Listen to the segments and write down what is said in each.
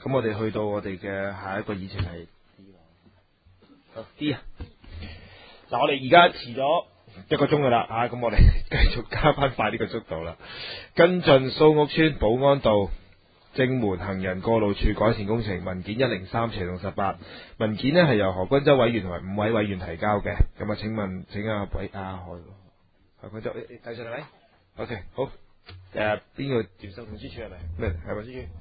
咁我哋去到我哋嘅下一個議程係 D 啊。嗱，我哋而家遲咗1個鐘噶啦，咁我哋繼續加翻快呢個速度啦。跟進蘇屋村寶安道正門行人過路處改善工程文件103/18，文件呢係由何君洲委員同埋5位委員提交嘅。咁啊，請問何君洲，你睇上嚟未 ？OK， 好。邊個接收通知處係咪？咩係咪先？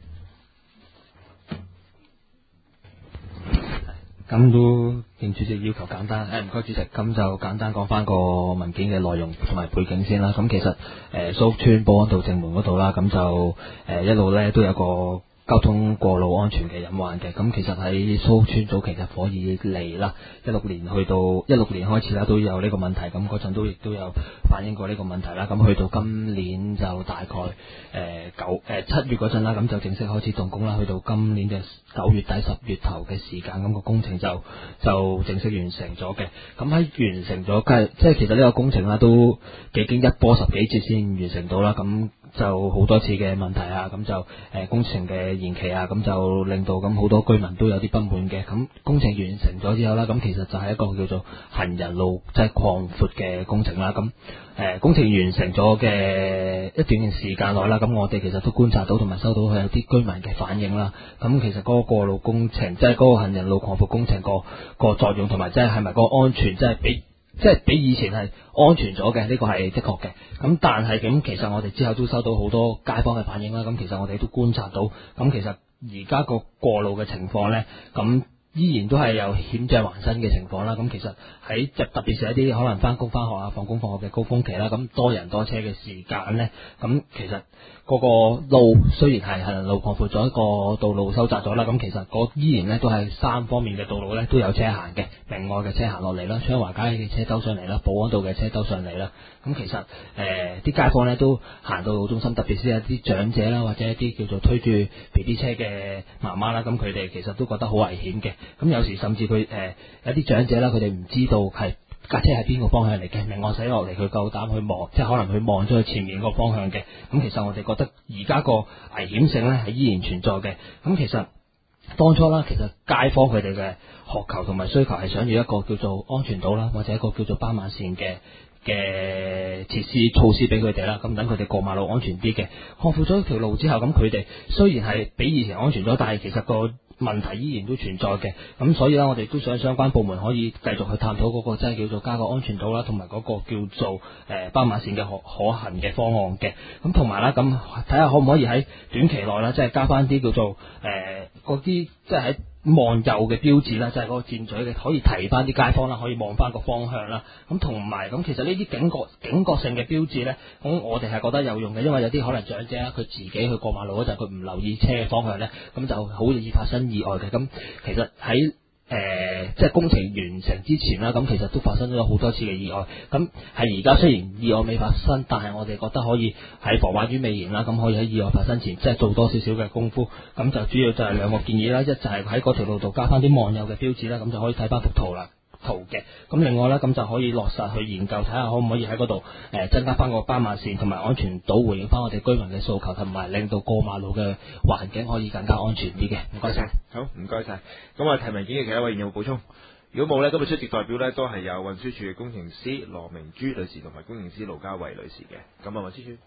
咁都應主席要求簡單，唔該主席，咁就簡單講翻個文件嘅內容同埋背景先啦。咁其實蘇屋村寶安道正門嗰度啦，咁就一路咧都有個交通過路安全嘅隱患嘅。咁其實喺蘇屋村早期嘅火以嚟啦，16年開始啦都有呢個問題，咁嗰陣亦都有反映過呢個問題啦。咁去到今年就大概7月嗰陣啦，咁就正式開始動工啦。去到今年嘅9月底10月頭嘅時間，咁個工程就正式完成咗嘅。咁喺完成咗，即係其實呢個工程啦，都幾經一波10幾折先完成到啦。咁就好多次嘅問題啊，咁就工程嘅延期啊，咁就令到咁好多居民都有啲不滿嘅。咁工程完成咗之後啦，咁其實就係一個叫做行人路即係擴闊嘅工程啦。咁工程完成咗嘅一段時間內啦，咁我哋其實都觀察到同埋收到佢有啲居民嘅反應啦。咁其實嗰個過路工程，即係嗰個行人路擴闊工程個作用同埋即係咪個安全，即係比以前係安全咗嘅，呢個係的確嘅。咁但係咁，其實我哋之後都收到好多街坊嘅反應啦。咁其實我哋都觀察到，咁其實而家個過路嘅情況呢，咁依然都係有險象環生嘅情況啦。咁其實喺特別是一啲可能翻工翻學啊、放工放學嘅高峰期啦，咁多人多車嘅時間呢，咁其實嗰個路雖然係行人路擴闊咗，一個道路收窄咗啦，咁其實依然呢都係3方面嘅道路呢都有車行嘅，明愛嘅車行落嚟啦，昌華街嘅車兜上嚟啦，寶安道嘅車兜上嚟啦。咁其實啲街坊呢都行到路中心，特別是一啲長者啦，或者一啲叫做推住 BB 車嘅媽媽啦，咁佢哋其實都覺得好危險嘅。咁有時甚至佢有啲長者啦，佢哋唔知道係架車係邊個方向嚟嘅，明愛駛落嚟，佢夠膽去望，即係可能佢望咗去前面個方向嘅。咁其實我哋覺得而家個危險性呢係依然存在嘅。咁其實當初啦，其實街坊佢哋嘅渴求同埋需求係想要一個叫做安全島啦，或者一個叫做斑馬線嘅設施措施俾佢哋啦，咁等佢哋過馬路安全啲嘅。擴闊咗條路之後，咁佢哋雖然係比以前安全咗，但係其實個問題依然都存在嘅。咁所以咧，我哋都想相關部門可以繼續去探討嗰個即係叫做加個安全島啦，同埋嗰個叫做斑馬線嘅可行嘅方案嘅。咁同埋啦，咁睇下可唔可以喺短期內啦，即係加翻啲叫做嗰啲即係喺望右嘅標誌啦，即係嗰個箭嘴嘅，可以提翻啲街坊啦，可以望翻個方向啦。咁同埋咁，其實呢啲警覺性嘅標誌呢，咁我哋係覺得有用嘅，因為有啲可能長者啦，佢自己去過馬路嗰陣，佢唔留意車嘅方向呢，咁就好容易發生意外嘅。咁其實喺即係工程完成之前啦，咁其實都發生咗好多次嘅意外。咁係而家雖然意外未發生，但係我哋覺得可以喺防患於未然啦。咁可以喺意外發生前，即係做多少少嘅功夫。咁就主要就係2個建議啦，一就係喺嗰條路度加翻啲望右嘅標誌啦，咁就可以睇翻幅圖啦。嘅，咁另外咧，咁就可以落實去研究睇下可唔可以喺嗰度增加翻個斑馬線同埋安全島，回應翻我哋居民嘅訴求，同埋令到過馬路嘅環境可以更加安全啲嘅。唔該晒。 好，唔該晒。咁啊，提文件嘅其他委員有冇補充？如果冇呢，今日出席代表呢都係有運輸署嘅工程師羅明珠女士同埋工程師盧家慧女士嘅。咁啊，運輸署。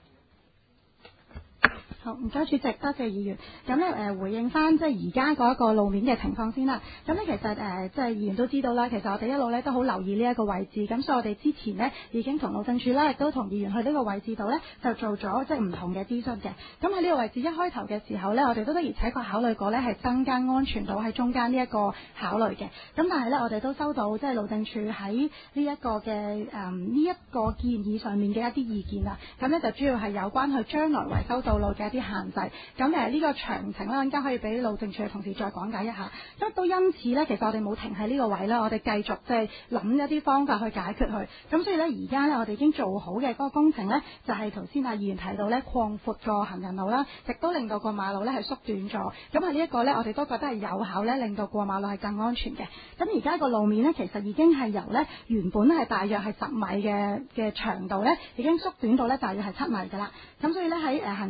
好，唔該主席，多謝議員。咁咧回應翻即係而家嗰一個路面嘅情況先啦。咁咧其實即係議員都知道啦，其實我哋一路咧都好留意呢一個位置。咁所以我哋之前呢已經同路政署啦，亦都同議員去呢個位置度咧就做咗即係唔同嘅諮詢嘅。咁喺呢個位置一開頭嘅時候咧，我哋都的而且確考慮過咧係增加安全島喺中間呢一個考慮嘅。咁但係咧我哋都收到即係路政署喺呢一個嘅呢一個建議上面嘅一啲意見啦。咁咧就主要係有關佢將來維修道路嘅一啲限制。咁呢個詳情啦，陣間可以俾路政署嘅同事再講解一下。咁都因此咧，其實我哋冇停喺呢個位啦，我哋繼續即係諗一啲方法去解決佢。咁所以咧，而家咧我哋已經做好嘅嗰個工程咧，就係頭先議員提到咧，擴闊個行人路啦，亦都令到個馬路咧係縮短咗。咁呢一個咧，我哋都覺得係有效咧，令到過馬路係更安全嘅。咁而家個路面咧，其實已經係由咧原本係大約係10米嘅長度咧，已經縮短到咧大約係7米㗎啦。咁所以咧喺行人過馬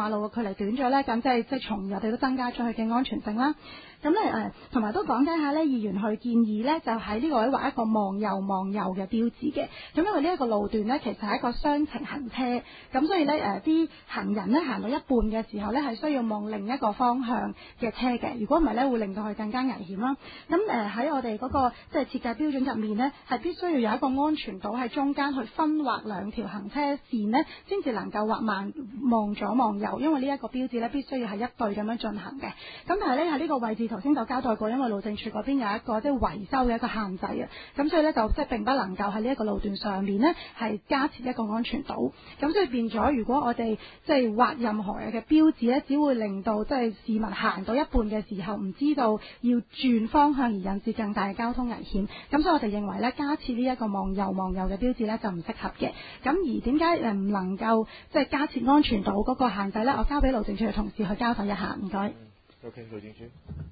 馬路嘅距離短咗咧，咁即係從而我哋都增加咗佢嘅安全性啦。咁咧同埋都講解下咧，議員去建議咧，就喺呢個位畫一個望右嘅標誌嘅。咁因為呢一個路段咧，其實係一個雙程行車，咁所以咧啲行人咧行到一半嘅時候咧，係需要望另一個方向嘅車嘅。如果唔係咧，會令到佢更加危險啦。咁喺我哋嗰個即係設計標準入面咧，係必須要有一個安全島喺中間去分劃兩條行車線咧，先至能夠望左望右。因為呢一個標誌咧，必須要係一對咁樣進行嘅。咁但係咧喺呢個位置，頭先就交代過，因為路政署嗰邊有一個即係維修嘅一個限制啊，咁所以咧就即係並不能夠喺呢一個路段上面咧係加設一個安全島，咁所以變咗，如果我哋即係畫任何嘅標誌咧，只會令到即係市民行到一半嘅時候唔知道要轉方向而引致更大嘅交通危險。咁所以我哋認為咧，加設呢一個望右嘅標誌咧就唔適合嘅。咁而點解唔能夠即係加設安全島嗰個限制咧？我交俾路政署嘅同事去交代一下，唔該。 OK， 路政署。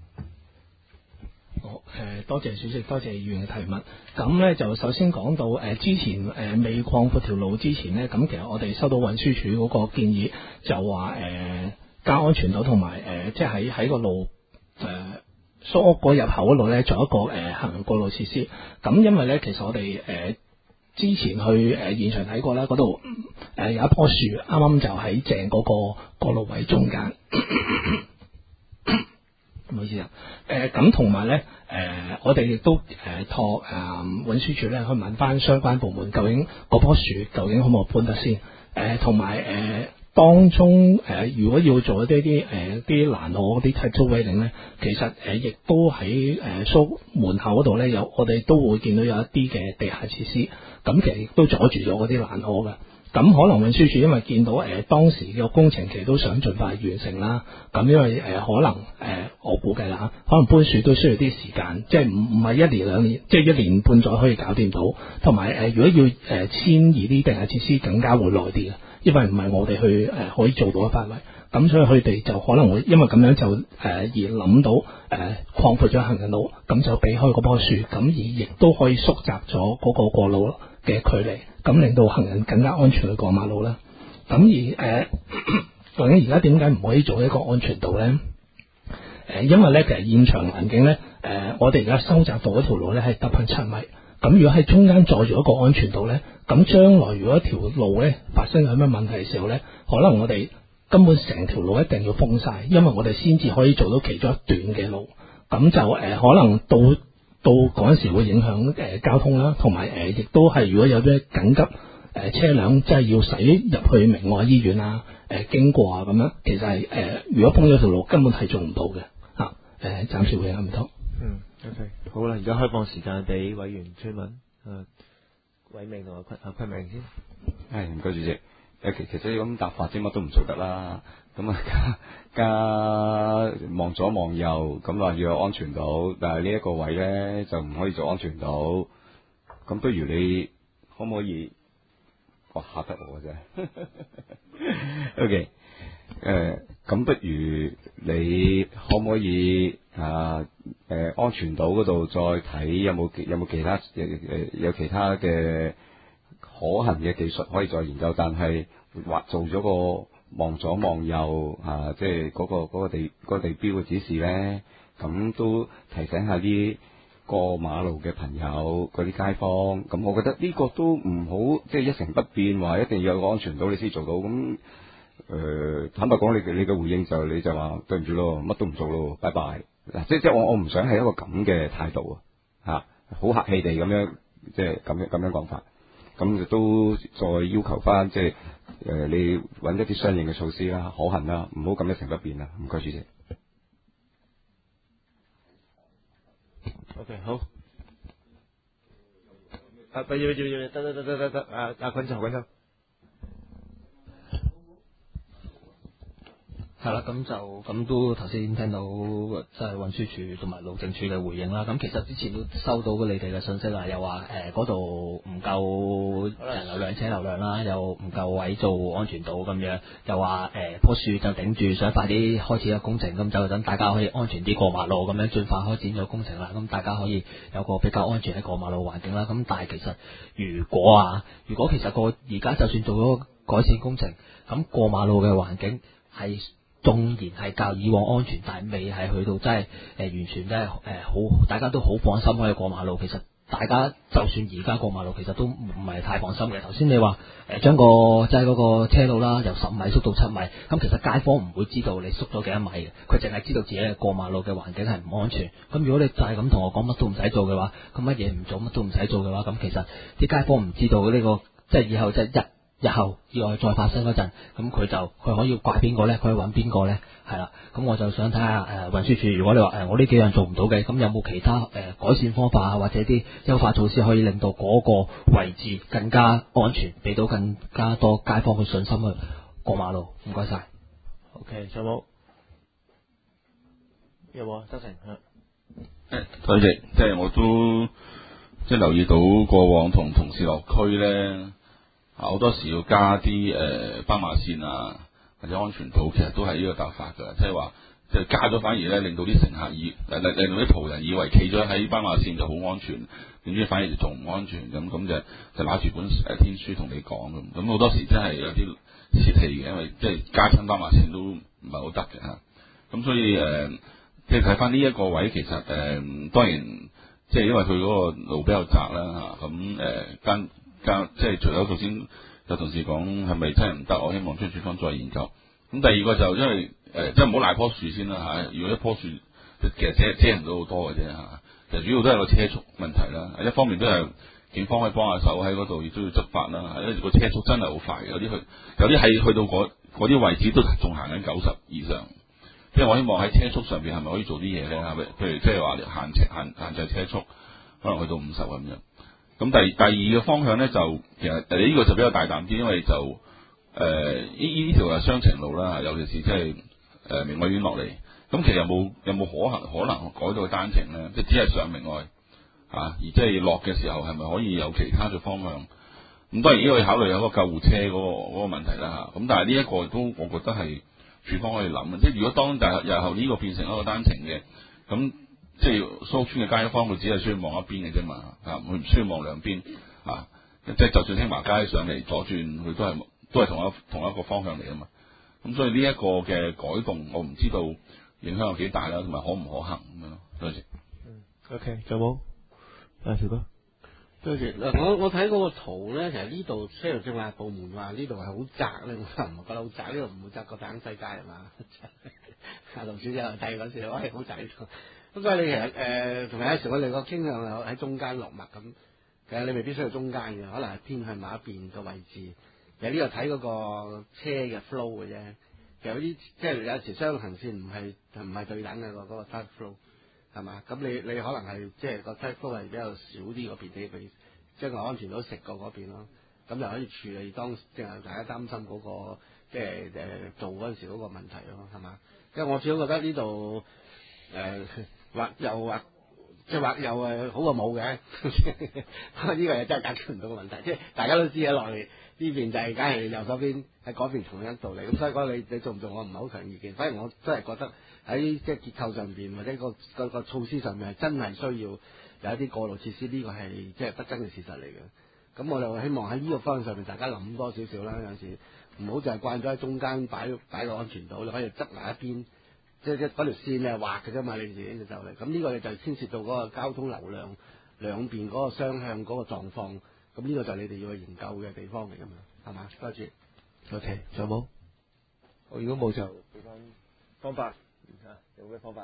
好，多謝主席，多謝議員嘅提問。咁咧就首先講到之前未擴闊條路之前咧，咁其實我哋收到運輸署嗰個建議，就話加安全島同埋即係喺個路蘇屋嗰入口嗰度咧，做一個行人過路設施。咁因為咧，其實我哋之前去現場睇過咧，嗰度有一棵樹，啱啱就喺正嗰個過路位中間。唔好意思啊，咁同埋咧，我哋亦都託運輸署咧去問翻相關部門，究竟嗰棵樹究竟可唔可以搬得先？同埋當中如果要做一啲啲欄河嗰啲 type 2 railing 咧，其實亦都喺蘇門口嗰度咧有，我哋都會見到有一啲嘅地下設施，咁其實亦都阻住咗嗰啲欄河嘅。咁可能運輸署因為見到當時嘅工程其實都想盡快完成啦，咁因為可能我估計啦，可能搬樹都需要啲時間，即係唔係一年兩年，即係1年半載可以搞掂到。同埋如果要遷移啲地下設施，更加會耐啲嘅，因為唔係我哋去可以做到嘅範圍。咁所以佢哋就可能會因為咁樣就而諗到擴闊咗行人路，咁就避開嗰棵樹，咁而亦都可以縮窄咗嗰個過路嘅距離，咁令到行人更加安全去過馬路啦。咁而究竟而家點解唔可以做一個安全島呢？因為咧其實現場環境咧，我哋而家收窄到嗰條路咧係得返7米。咁如果喺中間再做一個安全島咧，咁將來如果一條路咧發生有咩問題嘅時候咧，可能我哋根本成條路一定要封晒，因為我哋先至可以做到其中一段嘅路。咁就可能到嗰陣時會影響交通啦，同埋亦都係如果有啲緊急車輛即係要駛入去明愛醫院啊經過啊咁樣，其實係如果封咗條路根本係做唔到嘅嚇。暫時會唔到。 OK， 好啦，而家開放時間俾委員追問。偉明同阿坤明先。 係唔該主席。其實咁答法啫，乜都唔做得啦。咁加望左望右，咁話要有安全島，但係呢一個位咧就唔可以做安全島。咁不如你可唔可以？哇，嚇得我啫。OK，咁不如你可唔可以安全島嗰度再睇有冇其他有其他嘅可行嘅技術可以再研究，但係做咗個望左望右即係嗰個地標嘅指示咧，咁都提醒下啲過馬路嘅朋友嗰啲街坊。咁我覺得呢個都唔好，即係一成不變，話一定要有個安全島你先做到。咁坦白講，你嘅回應你就話對唔住咯，乜都唔做咯，拜拜。嗱，即係我唔想係一個咁嘅態度好客氣地咁樣，即係咁樣講法。咁都再要求翻，即係你揾一啲相應嘅措施啦，可行啦，唔好咁一成不變啦。唔該，主席。 OK， 好。得，阿坤就。 係啦，咁都頭先聽到即係運輸署同埋路政署嘅回應啦。咁其實之前都收到你哋嘅信息啦，又話嗰度唔夠人流量、車流量啦，又唔夠位做安全島咁樣，又話棵樹就頂住，想快啲開始個工程，咁就等大家可以安全啲過馬路，咁樣盡快開展咗工程啦。咁大家可以有個比較安全嘅過馬路環境啦。咁但係其實如果其實而家就算做咗改善工程，咁過馬路嘅環境係縱然係較以往安全，但係未係去到真係完全真係好，大家都好放心可以過馬路。其實大家就算而家過馬路，其實都唔係太放心嘅。頭先你話將個即係嗰個車路啦，由10米縮到7米，咁其實街坊唔會知道你縮咗幾多米嘅，佢淨係知道自己過馬路嘅環境係唔安全。咁如果你就係咁同我講乜都唔使做嘅話，咁乜嘢唔做乜都唔使做嘅話，咁其實啲街坊唔知道呢個即係以後即係日後意外再發生嗰陣，咁佢可以怪邊個咧？佢可以揾邊個咧？係啦，咁我就想睇下運輸署，如果你話我呢幾樣做唔到嘅，咁有冇其他改善方法啊，或者啲優化措施可以令到嗰個位置更加安全，俾到更加多街坊嘅信心去過馬路？唔該晒。 OK，有冇？有冇？周成多謝，即係我都即係留意到過往同同事落區咧。好多時要加啲斑馬線啊，或者安全島，其實都係呢個答法㗎，即係話即係加咗反而咧令到啲乘客令到啲途人以為企咗喺斑馬線就好安全，點知反而就仲唔安全咁就拿住本天書同你講咁好多時真係有啲泄氣嘅，因為即係加親斑馬線都唔係好得嘅嚇，咁所以即係睇翻呢一個位其實當然即係因為佢嗰個路比較窄啦嚇，咁即係除咗頭先有同事講係咪真係唔得，我希望將署方再研究。咁第二個就因為即係唔好賴棵樹先啦嚇，如果一棵樹其實遮唔到好多嘅啫嚇，其實主要都係個車速問題啦。一方面都係警方可以幫下手喺嗰度，亦都要執法啦。因為個車速真係好快，有啲係去到嗰啲位置都仲行緊90以上。即係我希望喺車速上邊係咪可以做啲嘢咧？譬如即係話限制車速，可能去到50咁樣。咁第二個方向咧就其實呢個就比較大膽啲，因為就呢條係雙程路啦，尤其是即係明愛苑落嚟，咁其實有冇可能改到個單程咧？即係只係上明愛而即係落嘅時候係咪可以有其他嘅方向？咁當然呢個要考慮有個救護車嗰個問題啦嚇。咁但係呢一個都我覺得係署方可以諗嘅，即係如果當日後呢個變成一個單程嘅咁。即係蘇屋村嘅街坊，佢只係需要望一邊嘅啫嘛，佢唔需要望兩邊即係就算青麻街上嚟左轉，佢都係同一個方向嚟啊嘛。咁所以呢一個嘅改動，我唔知道影響有幾大啦，同埋可唔可行咁樣咯。多謝。 OK，仲有冇？條哥。 多謝。嗱，我睇嗰個圖咧，其實呢度車路政策部門話呢度係好窄咧，我唔覺得好窄，呢度唔會窄過大坑西街係嘛？阿龍小姐睇嗰時，好窄呢度。咁所以你其實同埋有時我哋個傾向係喺中間落墨咁，其實你未必需要中間嘅，可能係偏向某一邊嘅位置。其實呢個睇嗰個車嘅 flow 嘅啫。其實有啲即係有時雙行線唔係對等嘅嗰個 traffic flow 係嘛？咁你可能係即係個 traffic flow 係比較少啲嗰邊啲，佢將個安全島食過嗰邊咯。咁就可以處理即係大家擔心嗰個即係做嗰陣時嗰個問題咯，係嘛？因為我始終覺得呢度或右好過冇嘅，不過呢個嘢真係解決唔到個問題，即係大家都知落嚟呢邊就係梗係右手邊喺嗰邊同樣道理，咁所以講你做唔做我唔係好強意見，反而我真係覺得喺即係結構上邊或者個措施上面係真係需要有一啲過路設施，呢個係即係不爭嘅事實嚟嘅。咁我就希望喺呢個方向上面大家諗多少少啦，有時唔好就係慣咗喺中間擺個安全島，你可以執埋一邊。即係嗰條線你係畫嘅啫嘛，你自己就嚟。咁呢個你就牽涉到嗰個交通流量兩邊嗰個雙向嗰個狀況。咁呢個就係你哋要去研究嘅地方嚟㗎嘛，係嘛？多謝。 OK，仲有冇？我如果冇就俾翻方法，有咩方法？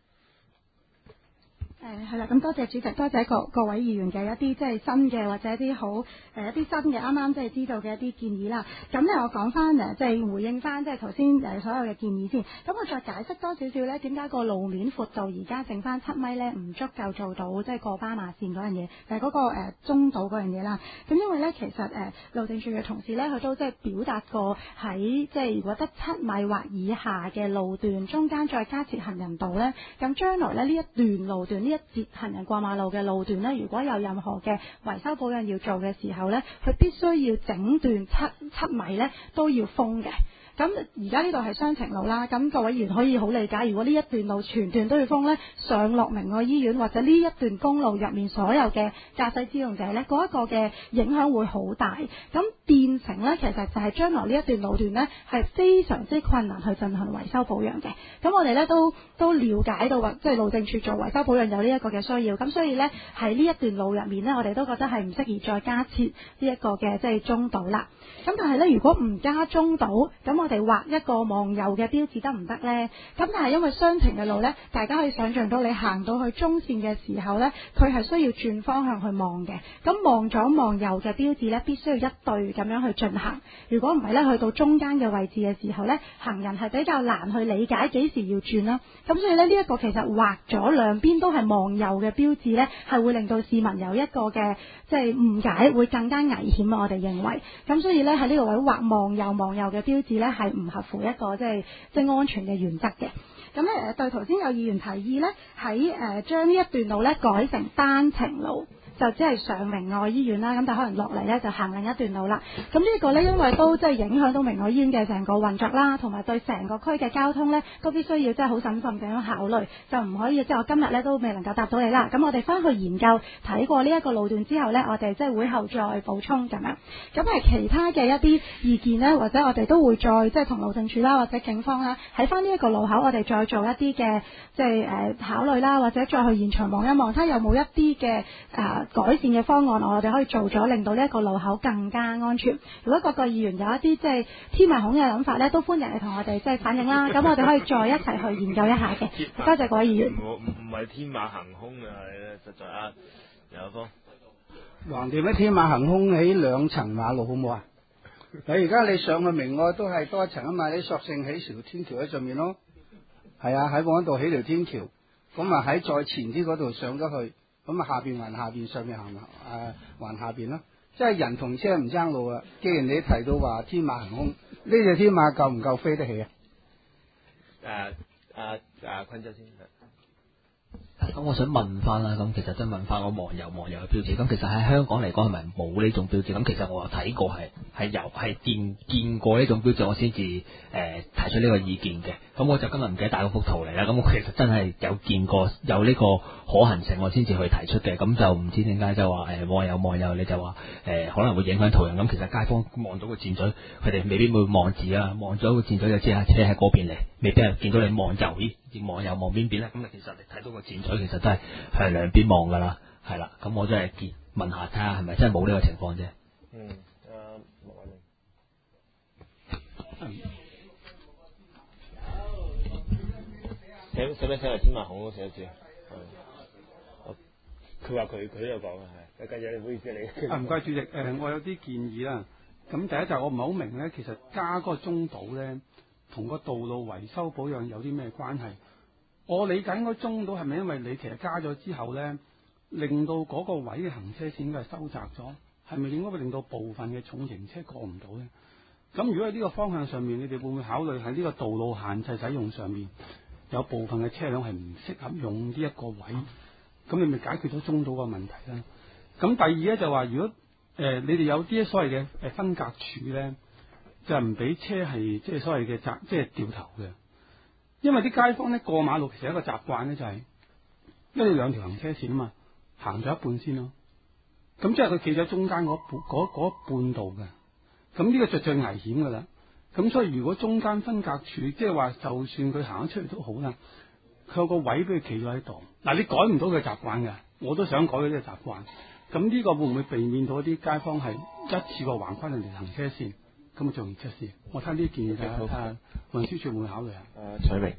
係啦，咁多謝主席，多謝各位議員嘅一啲即係新嘅或者一啲好一啲新嘅啱啱即係知道嘅一啲建議啦。咁咧我講翻即係回應翻即係頭先所有嘅建議先。咁我再解釋多少少咧，點解個路面闊度而家剩翻7米咧唔足夠做到即係過斑馬線嗰樣嘢，嗰個中島嗰樣嘢啦。咁因為咧其實路政署嘅同事咧，佢都即係表達過喺即係如果得7米或以下嘅路段中間再加設行人道咧，咁將來咧呢一段路段一節行人過馬路嘅路段咧，如果有任何嘅維修保養要做嘅時候咧，佢必須要整段7米咧都要封嘅。 咁而家呢度係雙程路啦，咁各位議員可以好理解，如果呢一段路全段都要封呢，上落明愛醫院或者呢一段公路入面所有嘅駕駛使用者呢，嗰一個嘅影響會好大。咁變成呢，其實就係將來呢一段路段呢，係非常之困難去進行維修保養嘅。咁我哋呢都了解到即係路政署做維修保養有呢一個嘅需要。咁所以呢，喺呢一段路入面呢，我哋都覺得係唔適宜再加設呢一個嘅即係中島啦。咁但係呢，如果唔加中島，咁我哋畫一個望右嘅標誌得唔得呢？咁但係因為雙程嘅路呢，大家可以想象到你行到去中線嘅時候呢，佢係需要轉方向去望嘅。咁望左望右嘅標誌呢，必須要一對咁樣去進行。如果唔係呢，去到中間嘅位置嘅時候呢，行人係比較難去理解幾時要轉啦。咁所以呢，呢一個其實畫咗兩邊都係望右嘅標誌呢，係會令到市民有一個嘅即係誤解，會更加危險。我哋認為，咁所以呢，喺呢個位畫望右嘅標誌呢，係唔合乎一個即係安全嘅原則嘅。咁咧對頭先有議員提議呢，喺將呢一段路呢改成單程路。就只係上明愛醫院啦，咁但可能落嚟呢就行另一段路啦。咁呢個呢，因為都即係影響到明愛醫院嘅成個運作啦，同埋對成個區嘅交通呢，都必須要即係好審慎咁樣考慮，就唔可以即係我今日呢都未能夠答到你啦。咁我哋翻去研究睇過呢一個路段之後呢，我哋即係會後再補充咁樣。咁係其他嘅一啲意見呢，或者我哋都會再即係同路政署啦，或者警方啦，喺翻呢一個路口，我哋再做一啲嘅即係考慮啦，或者再去現場望一望，睇有冇一啲嘅改善嘅方案，我哋可以做咗，令到呢一個路口更加安全。如果各個議員有一啲即係天馬行空嘅諗法呢，都歡迎嚟同我哋即係反映啦。咁我哋可以再一齊去研究一下嘅。多謝各位議員。 唔係天馬行空啊，實在啊，有方橫掂喺天馬行空起兩層馬路好唔好啊？你而家你上去明愛都係多一層啊嘛，你索性起條天橋喺上面咯。係啊，喺嗰度起條天橋，咁啊喺再前啲嗰度上咗去。咁啊，下邊還下邊，上面行還下邊咯，即係人同車唔爭路啊！既然你提到話天馬行空，呢隻天馬夠唔夠飛得起啊？ 坤州先。 咁我想問翻啦，咁其實真問翻我望右嘅標誌，咁其實喺香港嚟講係咪冇呢種標誌？咁其實我睇過係見過呢種標誌，我先至提出呢個意見嘅。咁我就今日唔記得帶嗰幅圖嚟啦。咁我其實真係有見過有呢個可行性，我先至去提出嘅。咁就唔知點解就話望右，你就話可能會影響途人。咁其實街坊望到個箭嘴，佢哋未必會望字啊，望咗個箭嘴就知下車喺嗰邊嚟，未必係見到你望右，望右望邊邊咧？咁其實你睇到個箭嘴其實都係向兩邊望噶啦，係啦。咁我真係問下睇下係咪真係冇呢個情況啫。 使唔使嚟天馬行空寫字？佢話佢都有講嘅，係。繼續，唔好意思你。 唔該主席，我有啲建議啦。咁第一就我唔係好明咧，其實加嗰個中島咧，同個道路維修保養有啲咩關係？我理解應該中島係咪因為你其實加咗之後咧，令到嗰個位嘅行車線應該係收窄咗，係咪應該會令到部分嘅重型車過唔到咧？咁如果喺呢個方向上面，你哋會唔會考慮喺呢個道路限制使用上面？有部分嘅車輛係唔適合用呢一個位，咁你咪解決咗中島個問題啦。咁第二咧就話，如果你哋有啲所謂嘅分隔柱咧，就唔俾車係即係所謂嘅即係掉頭嘅，因為啲街坊咧過馬路其實一個習慣咧就係因為兩條行車線啊嘛，行咗一半先咯。咁即係佢企咗中間嗰半度嘅，咁呢個就最危險噶啦。咁所以如果中間分隔處，即係話就算佢行咗出嚟都好啦，佢有個位俾佢企咗喺度。嗱，你改唔到佢習慣嘅，我都想改佢呢個習慣。咁呢個會唔會避免到一啲街坊係一次過橫跨人哋行車線，咁啊做完出事？我睇呢啲建議睇下運輸署會唔會考慮啊？ 蔡明，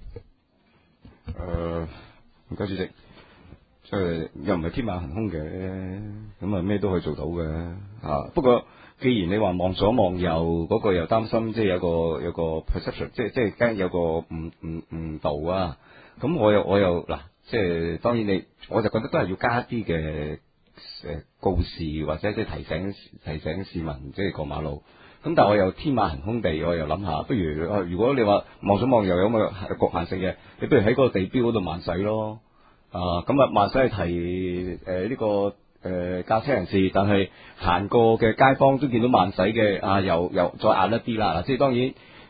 唔該主席，即係又唔係天馬行空嘅，咁啊咩都可以做到嘅啊。不過既然你話望左望右嗰個又擔心，即係有個 perception， 即係驚有個誤導啊。咁我又嗱，即係當然我就覺得都係要加一啲嘅告示或者即係提醒市民即係過馬路。咁但係我又天馬行空地，我又諗下，不如如果你話望左望右有咁嘅局限性嘅，你不如喺嗰個地標嗰度慢駛咯。咁啊慢駛係提呢個駕車人士，但係行過嘅街坊都見到慢駛嘅，又再壓一啲啦。即係當然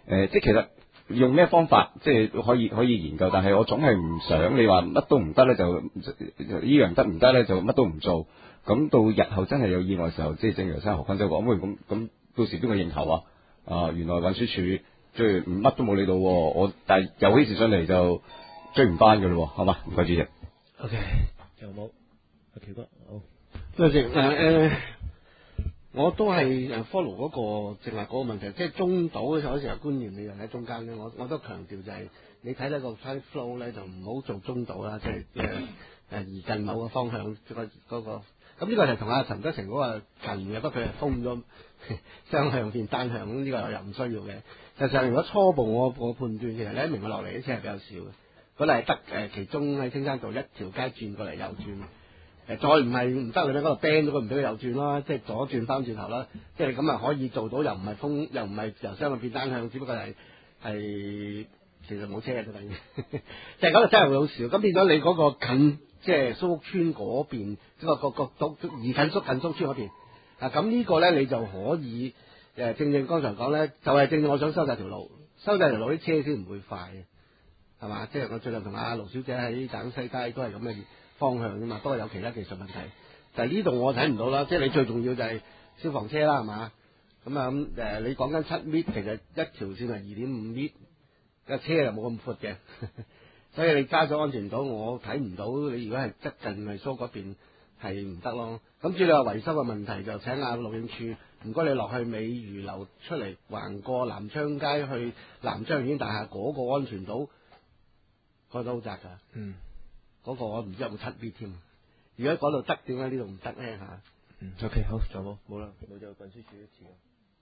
即係其實用咩方法即係可以研究，但係我總係唔想你話乜都唔得咧，就呢樣得唔得咧就乜都唔做。咁到日後真係有意外嘅時候，即係正如頭先何坤洲講，喂咁到時邊個認頭啊？原來運輸署即係乜都冇理到，我但係有起事上嚟就追唔翻噶咯，好嘛？唔該主席。 OK， 有冇？阿喬哥，好。 多謝我都係 follow 嗰個正話嗰個問題，即係中島有時候觀念你又喺中間咧，我都強調就係你睇得個 traffic flow 咧，就唔好做中島啦，即係移近某個方向嗰個。咁呢個就同阿陳德成嗰個近嘅，不過佢係封咗雙向變單向，咁呢個又唔需要嘅。實際上如果初步我判斷，其實你一明我落嚟啲車係比較少嘅，嗰度係得其中喺青山道一條街轉過嚟右轉。再唔係唔得，你嗰度 ban 咗佢，唔俾佢右轉咯，即係左轉翻轉頭啦。即係你咁啊可以做到，又唔係封，又唔係由雙向變單向，只不過係其實冇車嘅就等於，即係嗰度真係會好少。咁變咗你嗰個近，即係蘇屋村嗰邊，即係個移近蘇屋村嗰邊。咁呢個咧你就可以正剛才講咧，就係正正我想收窄條路，收窄條路啲車先唔會快嘅，係嘛？即係我最近同阿盧小姐喺大東西街都係咁嘅方向啫嘛，不過有其他技術問題。但係呢度我睇唔到啦，即係你最重要就係消防車啦，係嘛？咁啊你講緊7米，其實一條線係2.5米，個車就冇咁闊嘅，所以你加咗安全島，我睇唔到你如果係側近麗蘇嗰邊係唔得咯。咁至於你話維修嘅問題，就請阿路政處唔該你落去美漁樓出嚟，橫過南昌街去南昌園大廈嗰個安全島，嗰度好窄㗎。嗰個我唔知有冇7米添。如果嗰度得，點解呢度唔得咧嚇 ？OK， 好，仲有冇啦？冇就運輸署一次。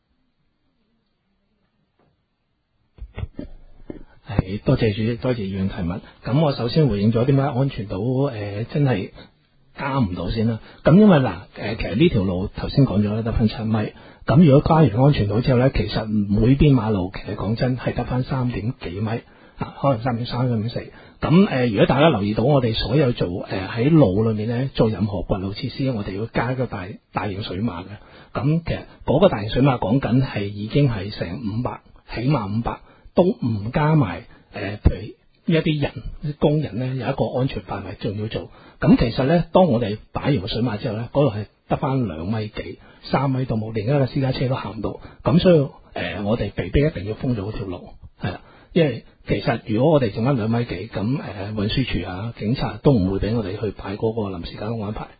係多謝主席，多謝議員提問。咁我首先回應咗點解安全島真係加唔到先啦。咁因為其實呢條路頭先講咗咧得翻7米。咁如果加完安全島之後咧，其實每邊馬路其實講真係得翻3點幾米。可能3.3、3.4。咁如果大家留意到，我哋所有做喺路裏面咧做任何掘路設施，我哋要加一個大型水馬嘅。咁其實嗰個大型水馬講緊係已經係成500，起碼500，都唔加埋譬如一啲人工人咧有一個安全範圍仲要做。咁其實咧，當我哋擺完個水馬之後咧，嗰度係得翻2米幾、3米都冇，連一個私家車都行唔到。咁所以我哋被逼一定要封咗嗰條路，係啦，因為其實如果我哋剩翻2米幾，咁運輸署啊、警察都唔會俾我哋去擺嗰個臨時交通安排，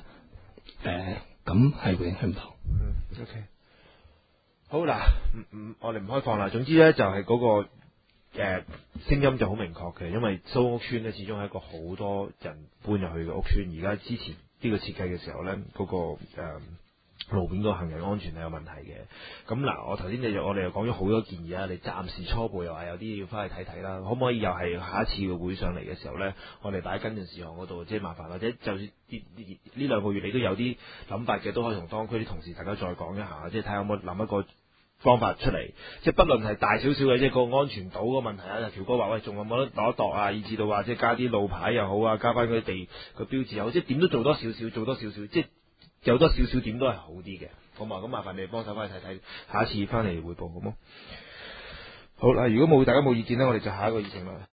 咁係會影響唔到。 OK， 好嗱，我哋唔開放啦。總之咧就係嗰個聲音就好明確嘅，因為蘇屋村咧始終係一個好多人搬入去嘅屋村。而家之前呢個設計嘅時候咧，嗰個路面個行人安全係有問題嘅。咁嗱，我頭先我哋又講咗好多建議啊，你暫時初步又話有啲要翻去睇睇啦，可唔可以又係下一次嘅會上嚟嘅時候咧，我哋擺喺跟進事項嗰度，即係麻煩，或者就算呢2個月你都有啲諗法嘅，都可以同當區啲同事大家再講一下，即係睇下有冇諗一個方法出嚟，即係不論係大少少嘅，即係個安全島個問題啊。喬哥話喂，仲有冇得攞一度啊？以至到話即係加啲路牌又好啊，加翻佢地個標誌又好，即係點都做多少少，做多少少，即係有多少少點都係好啲嘅。好嘛，咁麻煩你幫手翻去睇睇，下一次翻嚟匯報好冇？好啦，如果大家冇意見咧，我哋就下一個議程啦。